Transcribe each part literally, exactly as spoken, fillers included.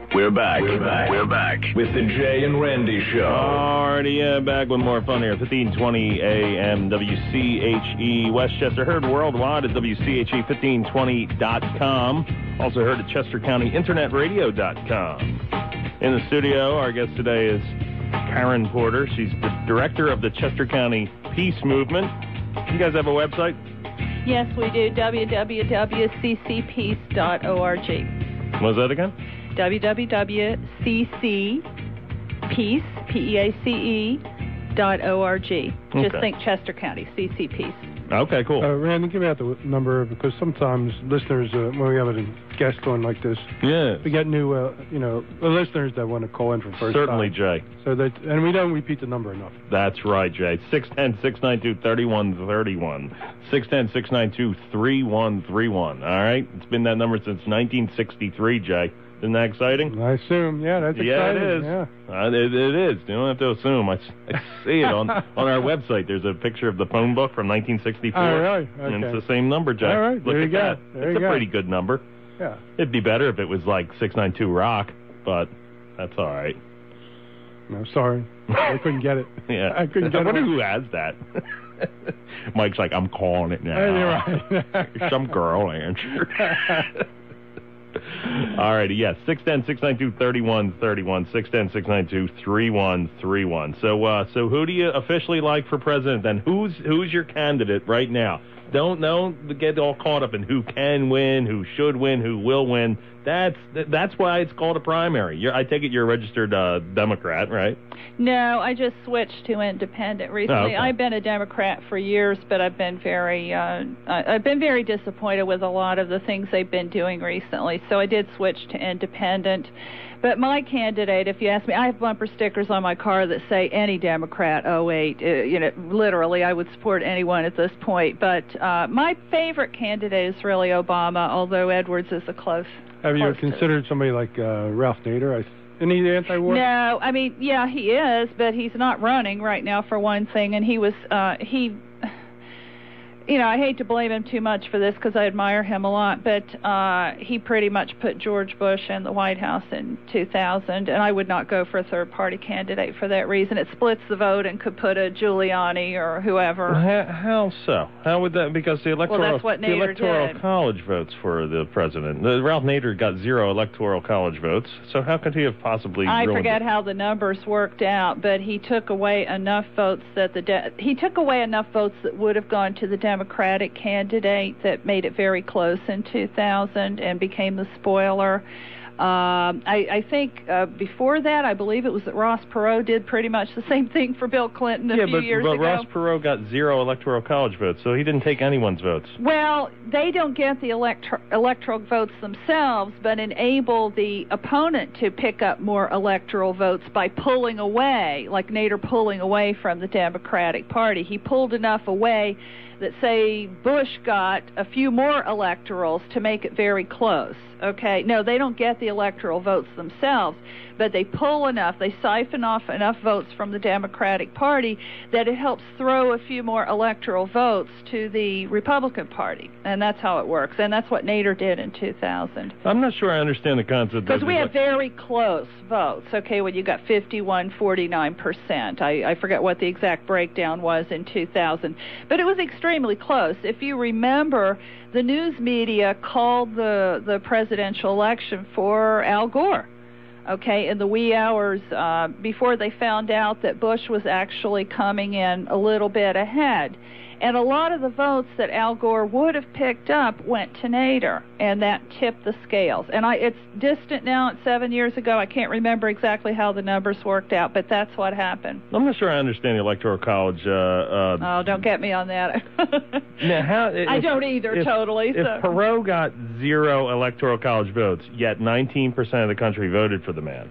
We're back. We're back. We're back with the Jay and Randy Show. Alrighty, yeah, back with more fun here. fifteen twenty A M W C H E Westchester. Heard worldwide at W C H E fifteen twenty dot com. Also heard at Chester County Internet Radio dot com. In the studio, our guest today is Karen Porter. She's the director of the Chester County Peace Movement. You guys have a website? Yes, we do. w w w dot c c peace dot org. What was that again? w w w dot c c peace, P E A C E, dot O R G. Okay. Just think Chester County, C C Peace. Okay, cool. Uh, Randy, give me out the number, because sometimes listeners, uh, when we have a guest on like this, yeah, we get new, uh, you know, listeners that want to call in for first Certainly, time. Jay. So that, and we don't repeat the number enough. That's right, Jay. six one zero, six nine two, three one three one. six one zero, six nine two, three one three one. All right? It's been that number since nineteen sixty-three, Jay. Isn't that exciting? I assume. Yeah, that's yeah, exciting. It is. Yeah, uh, it, it is. You don't have to assume. I, I see it on, on our website. There's a picture of the phone book from nineteen sixty-four. Oh, really? Okay. And it's the same number, Jay. All right, Look there at you go. that. There it's you a go. pretty good number. Yeah. It'd be better if it was like six nine two rock, but that's all right. No, sorry. I couldn't get it. Yeah. I couldn't get I wonder it. who has that. Mike's like, I'm calling it now. Hey, you're right. Some girl answered. All righty, yes, six one zero, six nine two, three one three one, six one zero, six nine two, three one three one. So, uh, so who do you officially like for president then? Who's who's your candidate right now? Don't don't get all caught up in who can win, who should win, who will win. That's that's why it's called a primary. You're, I take it you're a registered uh, Democrat, right? No, I just switched to independent recently. Oh, okay. I've been a Democrat for years, but I've been very, uh, I've been very disappointed with a lot of the things they've been doing recently. So I did switch to independent. But my candidate, if you ask me, I have bumper stickers on my car that say any Democrat oh eight. Uh, you know, literally, I would support anyone at this point. But uh, my favorite candidate is really Obama, although Edwards is a close. Have you close considered somebody like uh, Ralph Nader? I, isn't he anti-war? No, I mean, yeah, he is, but he's not running right now for one thing. And he was, uh, he, you know, I hate to blame him too much for this because I admire him a lot, but uh, he pretty much put George Bush in the White House in two thousand, and I would not go for a third-party candidate for that reason. It splits the vote and could put a Giuliani or whoever. How, how so? How would that? Because the electoral, Well, that's what the Nader electoral did. college votes for the president. The, Ralph Nader got zero electoral college votes, so how could he have possibly? I ruined forget it? how the numbers worked out, but he took away enough votes that the de- he took away enough votes that would have gone to the Democratic candidate that made it very close in two thousand and became the spoiler. Um, I, I think uh, before that, I believe it was that Ross Perot did pretty much the same thing for Bill Clinton a yeah, few but, years but ago. Ross Perot got zero electoral college votes, so he didn't take anyone's votes. Well, they don't get the electro- electoral votes themselves, but enable the opponent to pick up more electoral votes by pulling away, like Nader pulling away from the Democratic Party. He pulled enough away that, say, Bush got a few more electorals to make it very close. Okay, no, they don't get the electoral votes themselves, but they pull enough, they siphon off enough votes from the Democratic Party that it helps throw a few more electoral votes to the Republican Party, and that's how it works, and that's what Nader did in two thousand. I'm not sure I understand the concept. Because we have very close votes, okay, when you got fifty-one, forty-nine percent. I, I forget what the exact breakdown was in two thousand, but it was extremely close. If you remember, the news media called the, the presidential election for Al Gore, okay, in the wee hours uh, before they found out that Bush was actually coming in a little bit ahead. And a lot of the votes that Al Gore would have picked up went to Nader, and that tipped the scales. And I, it's distant now, it's seven years ago. I can't remember exactly how the numbers worked out, but that's what happened. I'm not sure I understand the electoral college. Uh, uh, oh, don't get me on that. now, how, if, I don't either, if, totally. If so. Perot got zero electoral college votes, yet nineteen percent of the country voted for the man.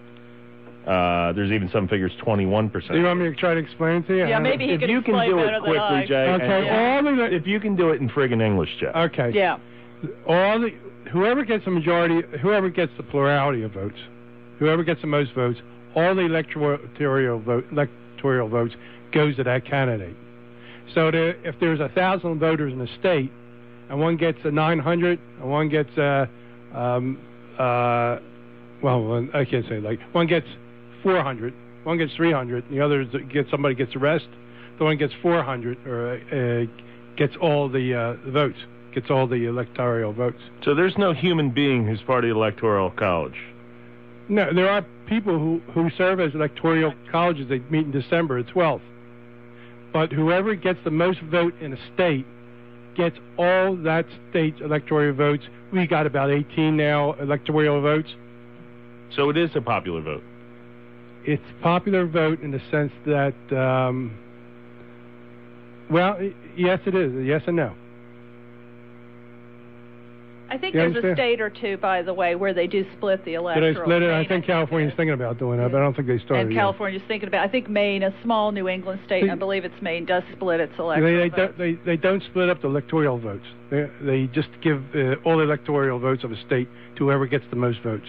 Uh, there's even some figures twenty-one percent. Do you want me to try to explain to you? Yeah, maybe he if can you can explain do better it than I. quickly, Jay. Okay, Yeah. all the, If you can do it in friggin' English, Jay. okay. Yeah. All the, whoever gets the majority, whoever gets the plurality of votes, whoever gets the most votes, all the electoral vote, electoral votes goes to that candidate. So there, if there's a thousand voters in the state, and one gets a nine hundred, and one gets a um, uh, well, one- I can't say like, one gets four hundred, one gets three hundred, and the other is- gets, somebody gets the rest. The one gets four hundred, or uh, gets all the uh, votes, gets all the electoral votes. So there's no human being who's part of the Electoral College? No, there are people who, who serve as electoral colleges. They meet in December twelfth. But whoever gets the most vote in a state gets all that state's electoral votes. We got about eighteen now electoral votes. So it is a popular vote? It's popular vote in the sense that, um, well, y- yes, it is. Yes and no. I think You there's a understand? state or two, by the way, where they do split the Did electoral. I split it? I Maine, think California's thinking about doing that, but I don't think they started And yet. California's thinking about. I think Maine, a small New England state, See- I believe it's Maine, does split its They, electoral they, votes. don't, they, they don't split up the electoral votes. They, they just give uh, all the electoral votes of a state to whoever gets the most votes.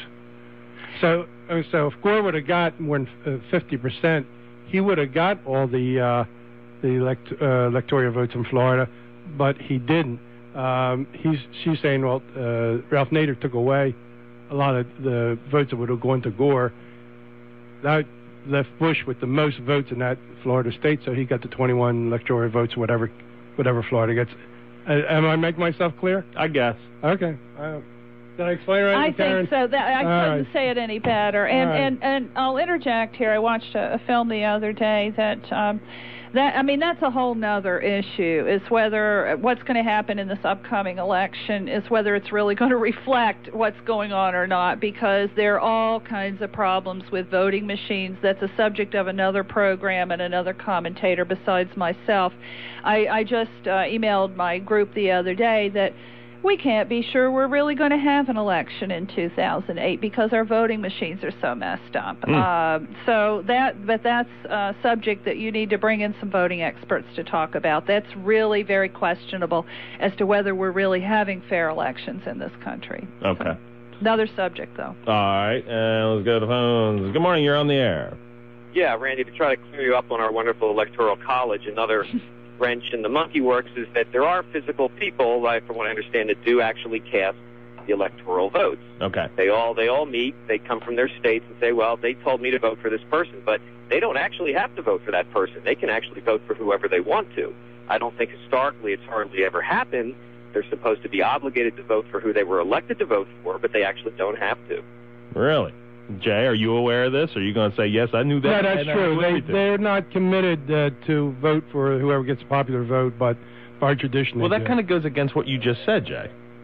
So, uh, so if Gore would have got more than uh, fifty percent, he would have got all the uh, the elect, uh, electoral votes in Florida, but he didn't. Um, he's she's saying, well, uh, Ralph Nader took away a lot of the votes that would have gone to Gore. That left Bush with the most votes in that Florida state, so he got the twenty-one electoral votes, whatever, whatever Florida gets. Uh, am I making myself clear? I guess. Okay. Uh, did I explain right? I Karen? think so. That I All couldn't right. say it any better. And All right. and and I'll interject here. I watched a, a film the other day that. Um, That I mean, that's a whole nother issue. Is whether what's going to happen in this upcoming election is whether it's really going to reflect what's going on or not, because there are all kinds of problems with voting machines. That's a subject of another program and another commentator besides myself. I, I just uh, emailed my group the other day that we can't be sure we're really going to have an election in two thousand eight because our voting machines are so messed up. Mm. Uh, so that, but that's a subject that you need to bring in some voting experts to talk about. That's really very questionable as to whether we're really having fair elections in this country. Okay. So, another subject, though. All right, uh, let's go to the phones. Good morning, you're on the air. Yeah, Randy, to try to clear you up on our wonderful electoral college, another wrench in the monkey works is that there are physical people, like, from what I understand, that do actually cast the electoral votes. Okay. They all they all meet, they come from their states and say, well, they told me to vote for this person, but they don't actually have to vote for that person. They can actually vote for whoever they want to. I don't think historically it's hardly ever happened. They're supposed to be obligated to vote for who they were elected to vote for, but they actually don't have to. Really? Jay, are you aware of this? Or are you going to say, yes, I knew that? Yeah, that's and I true. knew They, everything? they're not committed uh, to vote for whoever gets a popular vote, but by tradition Well, they that do. kind of goes against what you just said, Jay.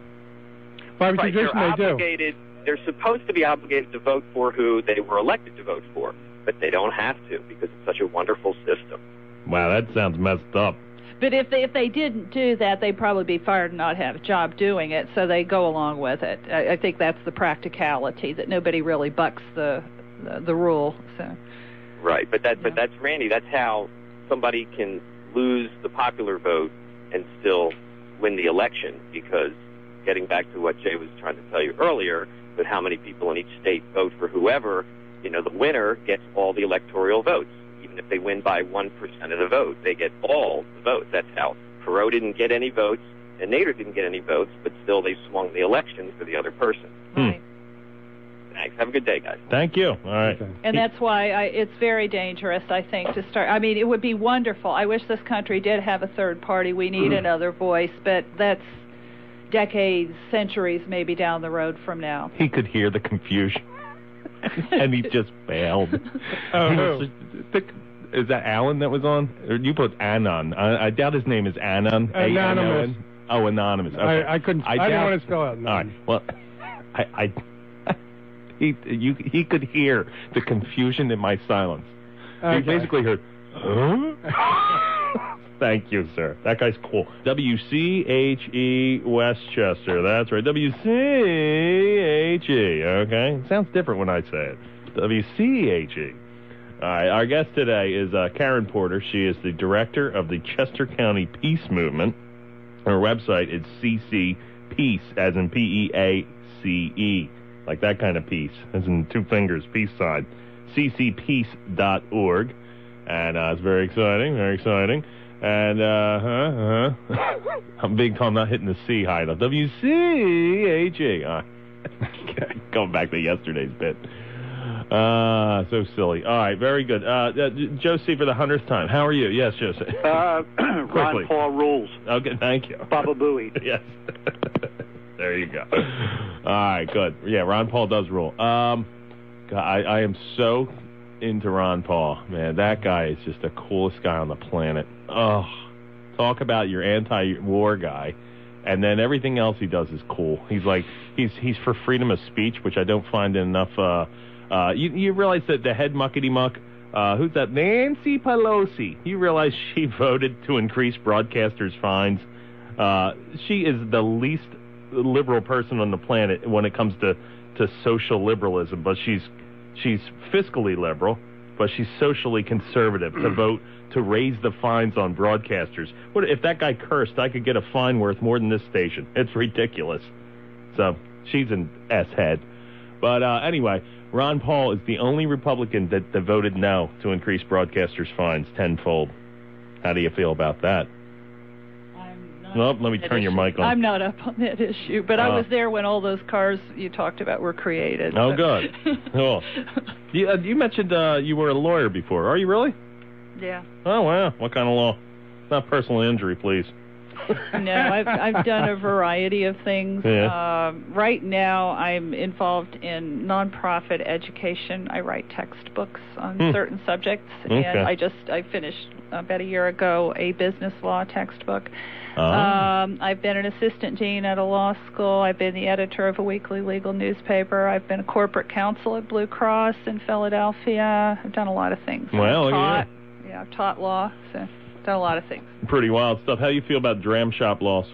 By Right, tradition they're they do. obligated, they're supposed to be obligated to vote for who they were elected to vote for, but they don't have to because it's such a wonderful system. Wow, that sounds messed up. But if they if they didn't do that, they'd probably be fired and not have a job doing it. So they go along with it. I, I think that's the practicality, that nobody really bucks the the, the rule. So. Right, but that but Yeah. that's Randy. That's how somebody can lose the popular vote and still win the election. Because getting back to what Jay was trying to tell you earlier, with how many people in each state vote for whoever, you know, the winner gets all the electoral votes. Even if they win by one percent of the vote, they get all the votes. That's how Perot didn't get any votes and Nader didn't get any votes, but still they swung the election for the other person. Right. Thanks. Have a good day, guys. Thank you. All right. Okay. And that's why I, it's very dangerous, I think, to start. I mean, it would be wonderful. I wish this country did have a third party. We need another voice, but that's decades, centuries maybe down the road from now. He could hear the confusion, and he just bailed. Oh, He who? was just- is that Alan that was on? Or you put Anon. I, I doubt his name is Anon. A N O N? Anonymous. Oh, Anonymous. Okay. I, I couldn't. I, doubt- didn't want to spell out. All right. Well, I, I he you he could hear the confusion in my silence. Okay. He basically heard, huh? Thank you, sir. That guy's cool. W C H E Westchester. That's right. W C H E. Okay? Sounds different when I say it. W C H E. All right. Our guest today is uh, Karen Porter. She is the director of the Chester County Peace Movement. Her website is C C Peace, as in P E A C E. Like that kind of peace, as in two fingers, peace sign. C C peace dot org. And uh, it's very exciting, very exciting. And, uh, huh, huh. I'm big time not hitting the C high enough. W C H E. Uh, Going back to yesterday's bit. Uh, so silly. All right, very good. Uh, uh, Josie, for the hundredth time, how are you? Yes, Josie. Uh, Ron Paul rules. Okay, thank you. Baba Booey. Yes. There you go. All right, good. Yeah, Ron Paul does rule. Um, God, I, I am so into Ron Paul. Man, that guy is just the coolest guy on the planet. Oh, talk about your anti-war guy. And then everything else he does is cool. He's like, he's he's for freedom of speech, which I don't find enough. Uh, uh, you, you realize that the head muckety-muck, uh, who's that? Nancy Pelosi. You realize she voted to increase broadcasters' fines? Uh, she is the least liberal person on the planet when it comes to, to social liberalism, but she's she's fiscally liberal, but she's socially conservative to vote to raise the fines on broadcasters. What if that guy cursed? I could get a fine worth more than this station. It's ridiculous. So she's an S-head. But uh, anyway, Ron Paul is the only Republican that, that voted no to increase broadcasters' fines tenfold. How do you feel about that? I'm not Nope, let me that turn your issue. mic on. I'm not up on that issue, but I Uh, was there when all those cars you talked about were created. Oh, so. good. Cool. You, uh, you mentioned uh, you were a lawyer before. Are you really? Yeah. Oh, wow. What kind of law? Not personal injury, please. No, I've I've done a variety of things. Yeah. Um, right now, I'm involved in nonprofit education. I write textbooks on Hmm. certain subjects, Okay. and I just I finished about a year ago a business law textbook. Oh. Um, I've been an assistant dean at a law school. I've been the editor of a weekly legal newspaper. I've been a corporate counsel at Blue Cross in Philadelphia. I've done a lot of things. Well, I've look at taught, yeah, I've taught law, so I've done a lot of things. Pretty wild stuff. How do you feel about dram shop laws?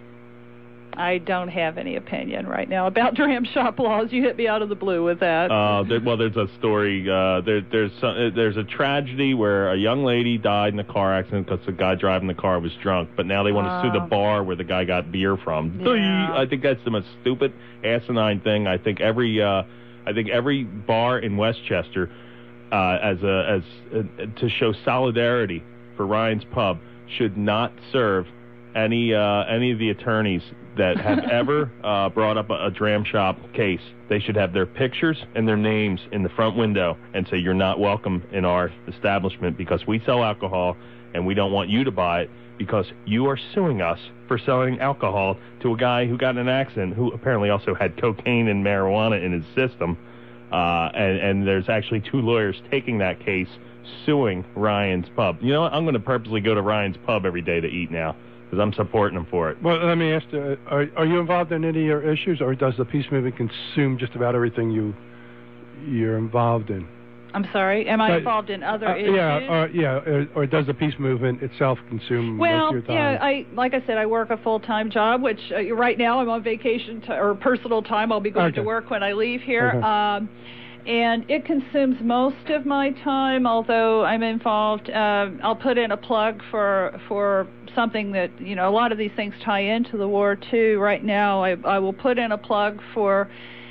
I don't have any opinion right now about dram shop laws. You hit me out of the blue with that. Uh, there, well, there's a story. Uh, there, there's some, uh, there's a tragedy where a young lady died in a car accident because the guy driving the car was drunk. But now they want to sue the Oh. bar where the guy got beer from. Yeah. I think that's the most stupid, asinine thing. I think every, uh, I think every bar in Westchester, uh, as a as uh, to show solidarity for Ryan's Pub, should not serve any uh, any of the attorneys that have ever uh, brought up a, a dram shop case. They should have their pictures and their names in the front window and say, you're not welcome in our establishment because we sell alcohol and we don't want you to buy it because you are suing us for selling alcohol to a guy who got in an accident who apparently also had cocaine and marijuana in his system. Uh, and, and there's actually two lawyers taking that case, suing Ryan's Pub. You know what? I'm going to purposely go to Ryan's Pub every day to eat now, because I'm supporting him for it. Well, let me ask you, uh, are, are you involved in any of your issues, or does the peace movement consume just about everything you, you're involved in? I'm sorry. Am I But- involved in other Uh, issues? yeah, or, yeah, or, or does the peace movement itself consume most Well, of your time? yeah, I like I said, I work a full-time job, which uh, right now I'm on vacation t- or personal time. I'll be going Okay. to work when I leave here. Okay. Um, and it consumes most of my time, although I'm involved. Uh, I'll put in a plug for for something that, you know, a lot of these things tie into the war, too. Right now, I, I will put in a plug for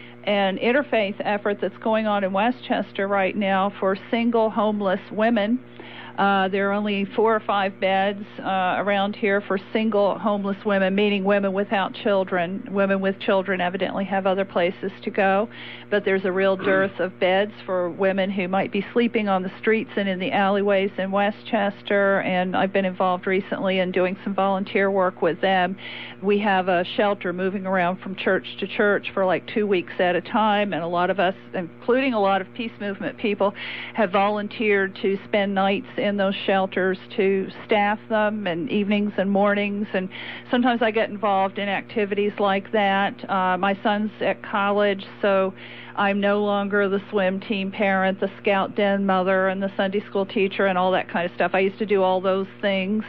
an interfaith effort that's going on in Westchester right now for single homeless women. Uh, there are only four or five beds uh, around here for single homeless women, meaning women without children. Women with children evidently have other places to go, but there's a real dearth of beds for women who might be sleeping on the streets and in the alleyways in Westchester, and I've been involved recently in doing some volunteer work with them. We have a shelter moving around from church to church for like two weeks at a time, and a lot of us, including a lot of peace movement people, have volunteered to spend nights in those shelters to staff them, and evenings and mornings, and sometimes I get involved in activities like that. Uh, my son's at college, so I'm no longer the swim team parent, the scout den mother, and the Sunday school teacher, and all that kind of stuff. I used to do all those things.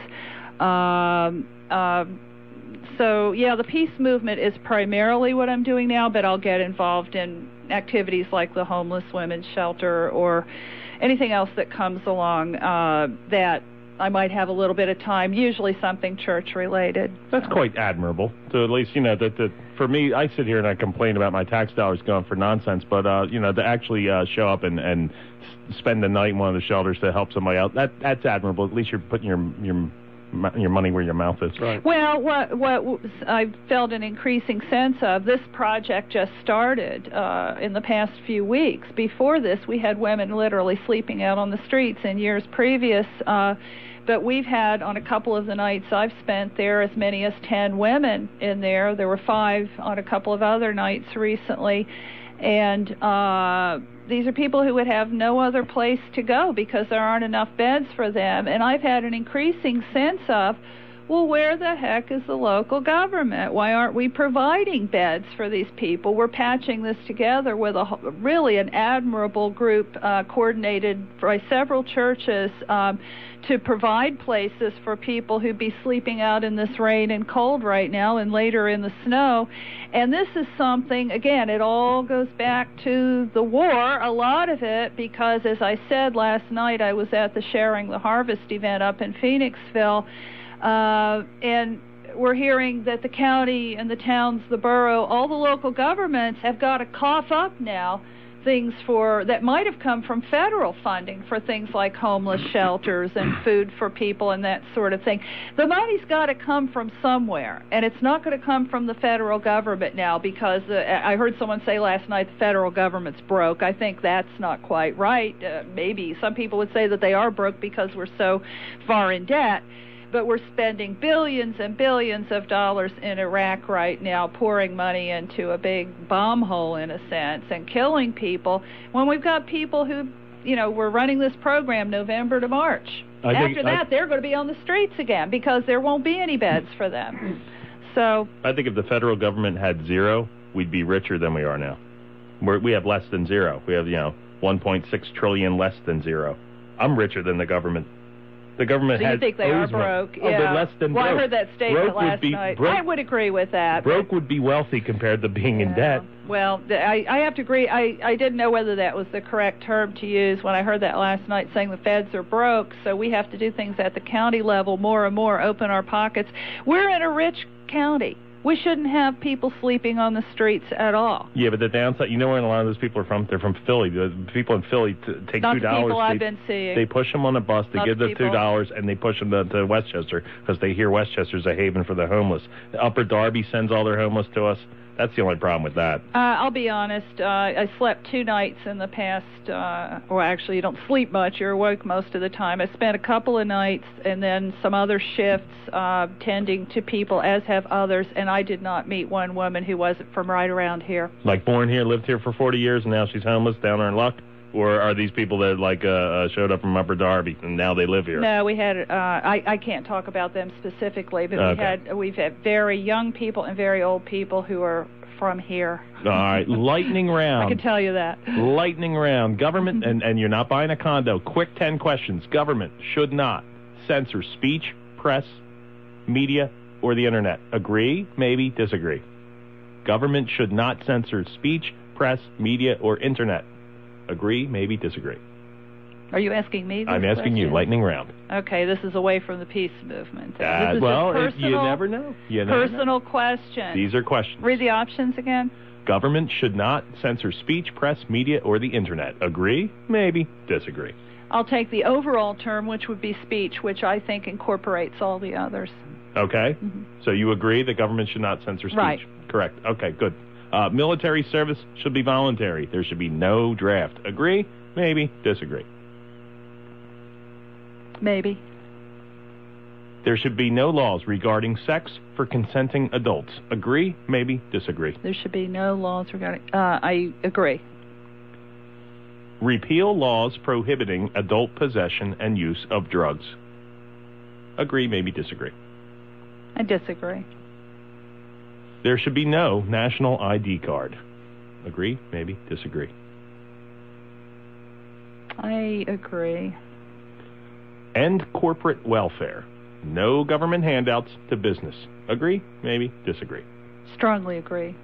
Um, uh, so, yeah, the peace movement is primarily what I'm doing now, but I'll get involved in activities like the homeless women's shelter or anything else that comes along uh, that I might have a little bit of time, usually something church-related. That's quite admirable. To at least, you know, that, that for me, I sit here and I complain about my tax dollars going for nonsense, but, uh, you know, to actually uh, show up and, and spend the night in one of the shelters to help somebody out, that that's admirable. At least you're putting your your your money where your mouth is. Right. Well, what what I felt an increasing sense of, this project just started uh, in the past few weeks. Before this, we had women literally sleeping out on the streets in years previous. Uh, but we've had, on a couple of the nights I've spent there, as many as ten women in there. There were five on a couple of other nights recently. And uh, these are people who would have no other place to go because there aren't enough beds for them. And I've had an increasing sense of, well, where the heck is the local government? Why aren't we providing beds for these people? We're patching this together with a really an admirable group uh, coordinated by several churches um, to provide places for people who'd be sleeping out in this rain and cold right now and later in the snow. And this is something, again, it all goes back to the war, a lot of it, because as I said last night, I was at the Sharing the Harvest event up in Phoenixville. Uh, and we're hearing that the county and the towns, the borough, all the local governments have got to cough up now things for that might have come from federal funding for things like homeless shelters and food for people and that sort of thing. The money's got to come from somewhere, and it's not going to come from the federal government now because uh, I heard someone say last night the federal government's broke. I think that's not quite right. Uh, maybe some people would say that they are broke because we're so far in debt. But we're spending billions and billions of dollars in Iraq right now, pouring money into a big bomb hole, in a sense, and killing people, when we've got people who, you know, we're running this program November to March. I After think, that, I, they're going to be on the streets again because there won't be any beds for them. So I think if the federal government had zero, we'd be richer than we are now. We're, we have less than zero. We have, you know, one point six trillion less than zero. I'm richer than the government. The government so you has think they are owes broke? money. Yeah. Oh, they're less than well, broke. I heard that statement broke last would be, night. broke, I would agree with that. Broke would be wealthy compared to being yeah. in debt. Well, I, I have to agree. I, I didn't know whether that was the correct term to use when I heard that last night, saying the feds are broke, so we have to do things at the county level more and more, open our pockets. We're in a rich county. We shouldn't have people sleeping on the streets at all. Yeah, but the downside, you know where a lot of those people are from? They're from Philly. The people in Philly t- take Not two dollars. the people they, I've been seeing. They push them on a bus. They Not give the them two dollars, and they push them to, to Westchester because they hear Westchester's a haven for the homeless. Upper Darby sends all their homeless to us. That's the only problem with that. Uh, I'll be honest. Uh, I slept two nights in the past. Uh, well, actually, you don't sleep much. You're awake most of the time. I spent a couple of nights and then some other shifts uh, tending to people, as have others, and I did not meet one woman who wasn't from right around here. Like born here, lived here for forty years, and now she's homeless down there in Luck? Or are these people that like uh, uh, showed up from Upper Darby and now they live here? No, we had. Uh, I I can't talk about them specifically, but okay. we had we've had very young people and very old people who are from here. All right, lightning round. I can tell you that. Lightning round. Government, and, and you're not buying a condo. Quick ten questions. Government should not censor speech, press, media, or the internet. Agree? Maybe? Disagree? Government should not censor speech, press, media, or internet. Agree? Maybe? Disagree? Are you asking me this I'm asking question? you. Lightning round. Okay, this is away from the peace movement. Uh, this is well, a personal, you never know. You never personal know. question. These are questions. Read the options again. Government should not censor speech, press, media, or the internet. Agree? Maybe? Disagree? I'll take the overall term, which would be speech, which I think incorporates all the others. Okay. Mm-hmm. So you agree that government should not censor speech? Right. Correct. Okay, good. Uh, military service should be voluntary. There should be no draft. Agree? Maybe? Disagree? Maybe. There should be no laws regarding sex for consenting adults. Agree? Maybe? Disagree? There should be no laws regarding... Uh, I agree. Repeal laws prohibiting adult possession and use of drugs. Agree? Maybe? Disagree? I disagree. There should be no national I D card. Agree? Maybe? Disagree? I agree. End corporate welfare. No government handouts to business. Agree? Maybe? Disagree? Strongly agree.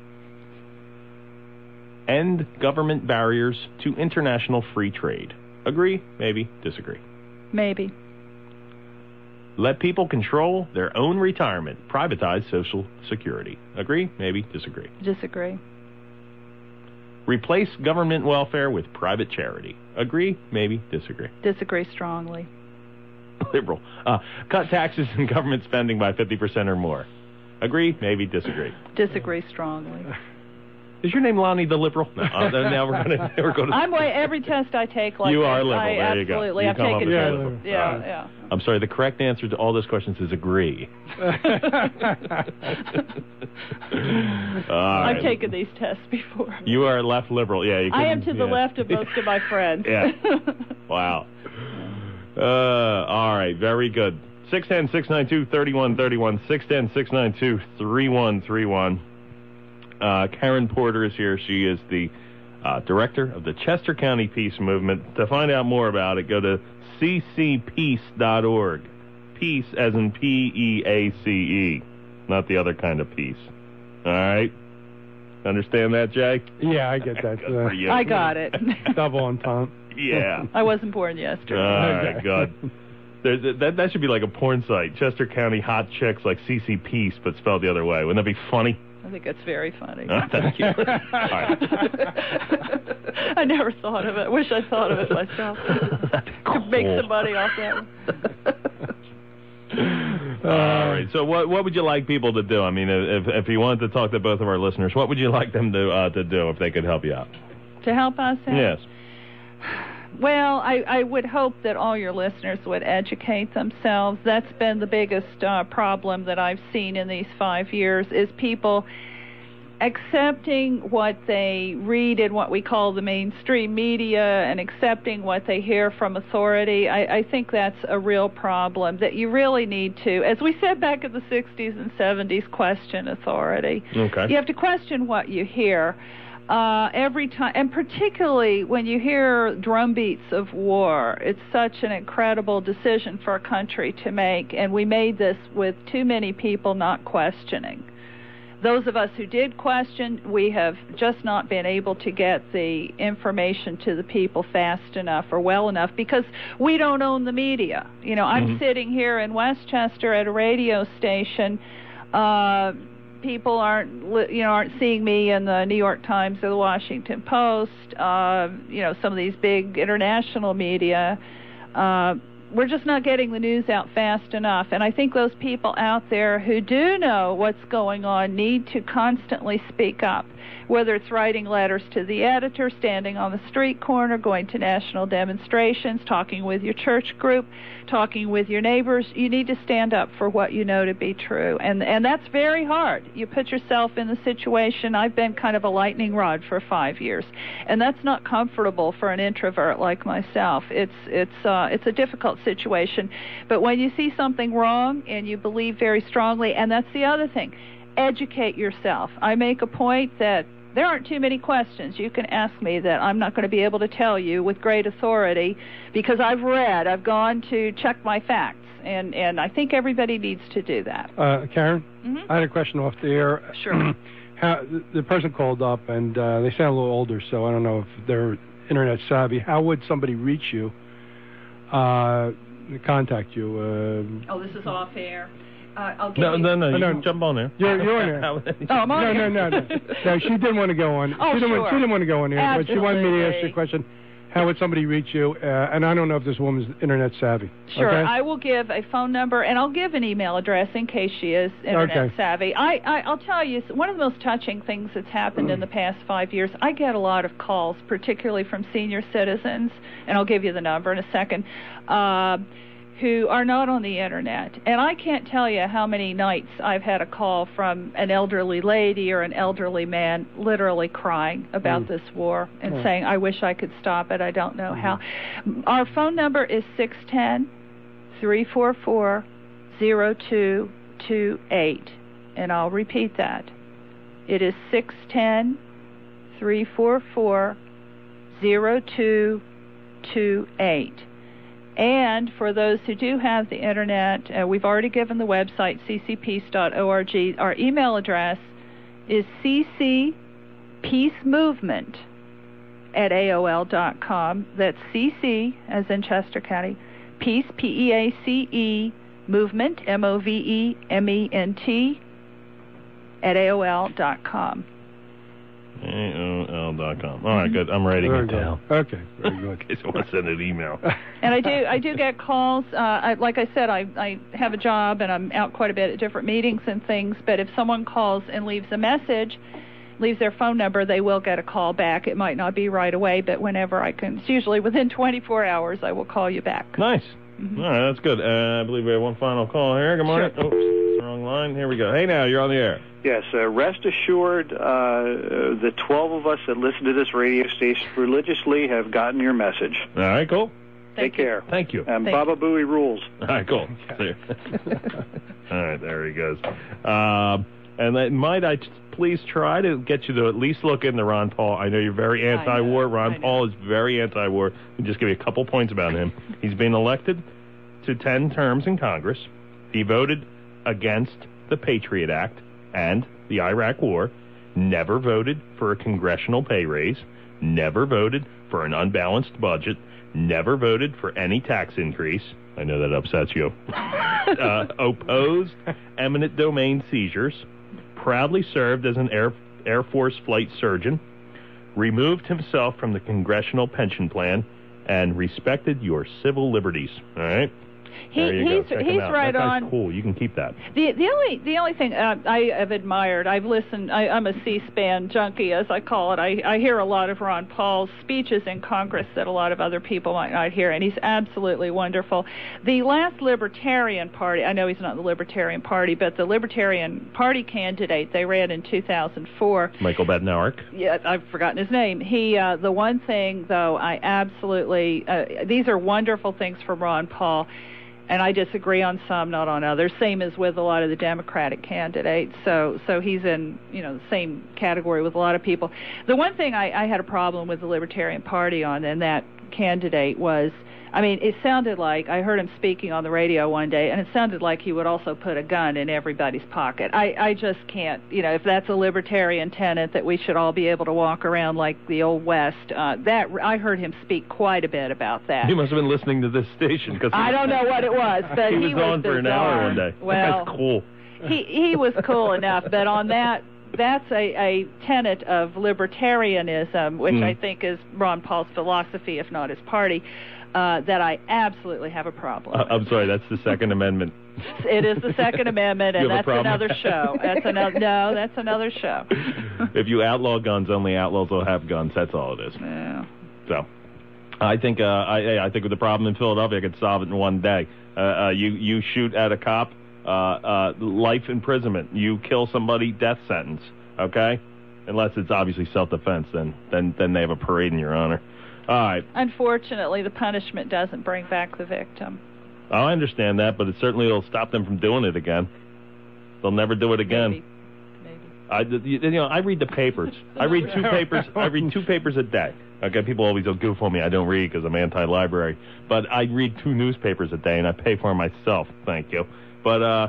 End government barriers to international free trade. Agree? Maybe? Disagree? Maybe. Let people control their own retirement. Privatize Social Security. Agree? Maybe? Disagree? Disagree. Replace government welfare with private charity. Agree? Maybe? Disagree? Disagree strongly. liberal. Uh, cut taxes and government spending by fifty percent or more. Agree? Maybe disagree. Disagree strongly. Is your name Lonnie the liberal? No. Uh, now we're going to we're going to. I'm way every test I take like you this. are liberal. I there you go. Absolutely, you I've come taken up yeah, with tests. liberal. Yeah, All right. yeah. I'm sorry. The correct answer to all those questions is agree. All right. I've taken these tests before. You are left liberal. Yeah, you I am to yeah. the left of most of my friends. Yeah. Wow. Uh, all right. Very good. six one zero, six nine two, three one three one. six one zero, six nine two, three one three one. Uh, Karen Porter is here. She is the uh, director of the Chester County Peace Movement. To find out more about it, go to c c peace dot org. Peace as in P E A C E, not the other kind of peace. All right? Understand that, Jay? Yeah, I get that. Good for you. I got it. Double entendre. Yeah. I wasn't born yesterday. All right, good. There's, that, that should be like a porn site. Chester County hot chicks like C C Peace, but spelled the other way. Wouldn't that be funny? I think that's very funny. Oh, thank you. All right. I never thought of it. Wish I thought of it myself. Cool. Make some money off that one. All right. So, what what would you like people to do? I mean, if if you wanted to talk to both of our listeners, what would you like them to uh, to do if they could help you out? To help us out? Yes. Well, I, I would hope that all your listeners would educate themselves. That's been the biggest uh, problem that I've seen in these five years is people accepting what they read in what we call the mainstream media and accepting what they hear from authority. I, I think that's a real problem, that you really need to, as we said back in the sixties and seventies, question authority. Okay. You have to question what you hear. Uh, every time, and particularly when you hear drumbeats of war, it's such an incredible decision for a country to make, and we made this with too many people not questioning. Those of us who did question, we have just not been able to get the information to the people fast enough or well enough because we don't own the media. You know, I'm Mm-hmm. sitting here in Westchester at a radio station. Uh, people aren't, you know, aren't seeing me in the New York Times or the Washington Post. Uh, you know, some of these big international media. Uh, we're just not getting the news out fast enough. And I think those people out there who do know what's going on need to constantly speak up, whether it's writing letters to the editor, standing on the street corner, going to national demonstrations, talking with your church group, talking with your neighbors. You need to stand up for what you know to be true. And and that's very hard. You put yourself in the situation. I've been kind of a lightning rod for five years, and that's not comfortable for an introvert like myself. It's it's uh, it's a difficult situation. But when you see something wrong and you believe very strongly, and that's the other thing, educate yourself. I make a point that there aren't too many questions you can ask me that I'm not going to be able to tell you with great authority because I've read, I've gone to check my facts, and, and I think everybody needs to do that. Uh, Karen, Mm-hmm. I had a question off the air. Sure. How, the person called up, and uh, they sound a little older, so I don't know if they're internet savvy. How would somebody reach you, uh, contact you? Uh, Oh, this is off air. Uh, I'll give No, you... no, no. You no. can jump on there. You're, you're on there. Oh, I'm on no, here. no, no, no. No, she didn't want to go on. Oh, she, didn't sure. want, she didn't want to go on there, but she wanted me to ask you a Absolutely. question. How would somebody reach you? Uh, and I don't know if this woman's internet savvy. Sure, Okay? I will give a phone number, and I'll give an email address in case she is internet Okay. savvy. I, I, I'll tell you, one of the most touching things that's happened in the past five years, I get a lot of calls, particularly from senior citizens, and I'll give you the number in a second, uh, who are not on the internet. And I can't tell you how many nights I've had a call from an elderly lady or an elderly man literally crying about Mm. this war and Oh. saying, I wish I could stop it, I don't know how. Our phone number is six one zero, three four four, zero two two eight, and I'll repeat that. It is six one zero, three four four, zero two two eight. And for those who do have the internet, uh, we've already given the website, c c peace dot org. Our email address is ccpeacemovement at A O L dot com. That's cc, as in Chester County, peace, P E A C E, movement, M O V E M E N T, at A O L dot com. A O L dot com. All right, good. I'm writing Very it good. down. Okay, very good. In case I want to send an email. And I do I do get calls. Uh, I, like I said, I, I have a job and I'm out quite a bit at different meetings and things. But if someone calls and leaves a message, leaves their phone number, they will get a call back. It might not be right away, but whenever I can, it's usually within twenty-four hours, I will call you back. Nice. Mm-hmm. All right, that's good. Uh, I believe we have one final call here. Good morning. Sure. Oops, wrong line. Here we go. Hey, now, you're on the air. Yes, uh, rest assured, uh, the twelve of us that listen to this radio station religiously have gotten your message. All right, cool. Thank Take you. care. Thank you. And Thank Baba Booey rules. All right, cool. See you. All right, there he goes. Um, and that, might I t- please try to get you to at least look into Ron Paul. I know you're very anti-war. I know, Ron I know. Paul is very anti-war. I'll just give you a couple points about him. He's been elected to ten terms in Congress. He voted against the Patriot Act and the Iraq War. Never voted for a congressional pay raise. Never voted for an unbalanced budget. Never voted for any tax increase. I know that upsets you. uh, opposed eminent domain seizures. Proudly served as an Air, Air Force flight surgeon. Removed himself from the congressional pension plan. And respected your civil liberties. All right? He, There you he's go. Check he's him out. right that guy's on. Cool. You can keep that. The the only the only thing uh, I have admired, I've listened. I, I'm a C-SPAN junkie, as I call it. I, I hear a lot of Ron Paul's speeches in Congress that a lot of other people might not hear, and he's absolutely wonderful. The last Libertarian Party, I know he's not the Libertarian Party, but the Libertarian Party candidate they ran in two thousand four. Michael Badnarik. Yeah, I've forgotten his name. He, uh, the one thing though, I absolutely. Uh, these are wonderful things from Ron Paul. And I disagree on some, not on others. Same as with a lot of the Democratic candidates. So, so he's in, you know, the same category with a lot of people. The one thing I, I had a problem with the Libertarian Party on, and that candidate was, I mean, it sounded like, I heard him speaking on the radio one day, and it sounded like he would also put a gun in everybody's pocket. I, I just can't, you know, if that's a libertarian tenet that we should all be able to walk around like the old West, uh, that I heard him speak quite a bit about that. He must have been listening to this station. Cause I don't know what it was, but he, he was on for an hour one day. Well, That's cool. he he was cool enough, but on that, that's a, a tenet of libertarianism, which Mm. I think is Ron Paul's philosophy, if not his party, uh, that I absolutely have a problem Uh, with. I'm sorry, that's the Second Amendment. It is the Second Amendment, You and have a that's problem? another show. That's another no, that's another show. If you outlaw guns, only outlaws will have guns. That's all it is. Yeah. So, I think uh, I I think with the problem in Philadelphia, I could solve it in one day. Uh, uh, you you shoot at a cop, uh, uh, life imprisonment. You kill somebody, death sentence. Okay, unless it's obviously self-defense, then then then they have a parade in your honor. All right. Unfortunately, the punishment doesn't bring back the victim. Oh, I understand that, but it certainly will stop them from doing it again. They'll never do it again. Maybe. Maybe. I, you you know, I read the papers. I read two papers. I read two papers a day. Okay, people always will goof on me. I don't read because I'm anti-library. But I read two newspapers a day, and I pay for them myself. Thank you. But uh,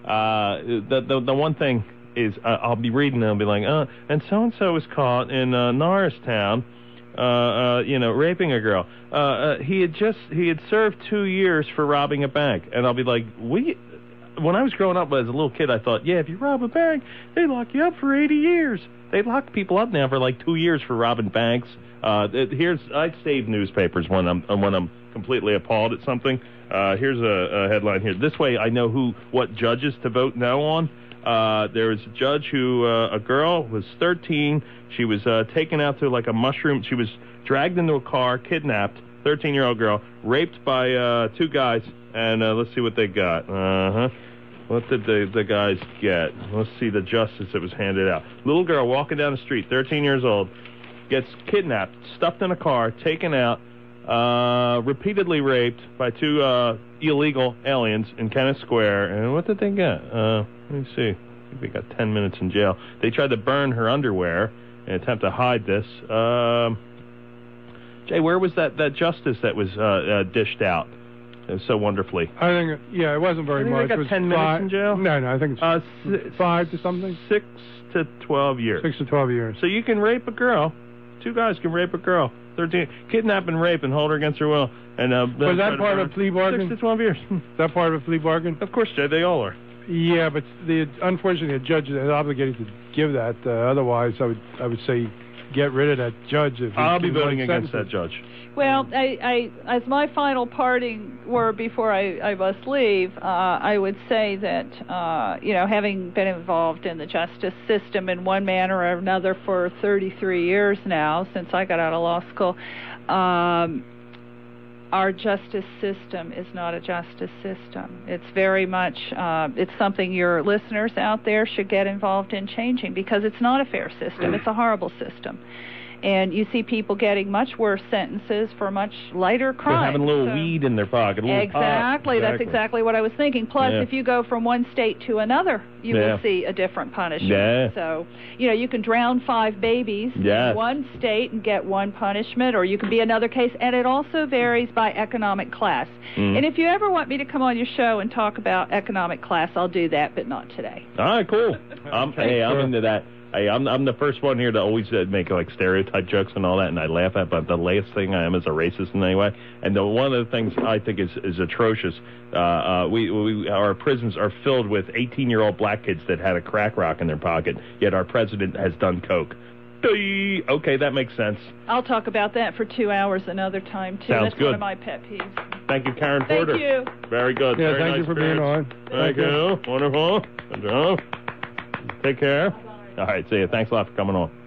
uh, the, the the one thing is, uh, I'll be reading and I'll be like, uh, and so and so was caught in uh, Norristown, uh, uh, you know, raping a girl. Uh, uh, he had just he had served two years for robbing a bank, and I'll be like, we. When I was growing up as a little kid, I thought, yeah, if you rob a bank, they lock you up for eighty years. They lock people up now for like two years for robbing banks. Uh, it, here's I save newspapers when I'm when I'm completely appalled at something. Uh, here's a, a headline here. This way, I know who what judges to vote no on. Uh, there was a judge who uh, a girl was thirteen. She was uh, taken out to like a mushroom. She was dragged into a car, kidnapped. thirteen-year-old girl raped by uh, two guys, and uh, let's see what they got. Uh huh. What did the, the guys get? Let's see the justice that was handed out. Little girl walking down the street, thirteen years old, gets kidnapped, stuffed in a car, taken out, uh, repeatedly raped by two uh, illegal aliens in Kennett Square. And what did they get? Uh, let me see. I think they got ten minutes in jail. They tried to burn her underwear in an attempt to hide this. Um, Jay, where was that, that justice that was uh, uh, dished out? Uh, so wonderfully. I think, yeah, it wasn't very I think much. they got it was ten minutes five, in jail? No, no, I think it's Uh, five to something. Six to twelve years. Six to twelve years. So you can rape a girl. Two guys can rape a girl. Thirteen, kidnap and rape and hold her against her will. And uh, Was that part of a plea bargain? Six to twelve years. Is that part of a plea bargain? Of course, Jay. They all are. Yeah, but the unfortunately the judge is obligated to give that. Uh, otherwise, I would I would say get rid of that judge. If he I'll be keeps voting like against sentences. that judge. Well, I, I, as my final parting word before I, I must leave, uh, I would say that, uh, you know, having been involved in the justice system in one manner or another for thirty-three years now, since I got out of law school, um, our justice system is not a justice system. It's very much, uh, it's something your listeners out there should get involved in changing, because it's not a fair system. It's a horrible system. And you see people getting much worse sentences for much lighter crimes. They're having a little So- weed in their pocket. A little Exactly. pot. That's exactly what I was thinking. Plus, Yeah. if you go from one state to another, you Yeah. will see a different punishment. Yeah. So, you know, you can drown five babies Yes. in one state and get one punishment, or you can be another case, and it also varies by economic class. Mm. And if you ever want me to come on your show and talk about economic class, I'll do that, but not today. All right, cool. I'm, hey, I'm Sure. into that. Hey, I'm I'm the first one here to always uh, make like stereotype jokes and all that, and I laugh at. But the last thing I am is a racist in any way. And the, one of the things I think is is atrocious. Uh, uh, we we our prisons are filled with eighteen-year-old black kids that had a crack rock in their pocket, yet our president has done coke. Dee! Okay, that makes sense. I'll talk about that for two hours another time, too. Sounds That's good. one of my pet peeves. Thank you, Karen Thank Porter. you. Very good. Yeah, Very thank nice you for spirits. being on. Thank Thank you. Wonderful. Good job. Take care. All right, see you. Thanks a lot for coming on.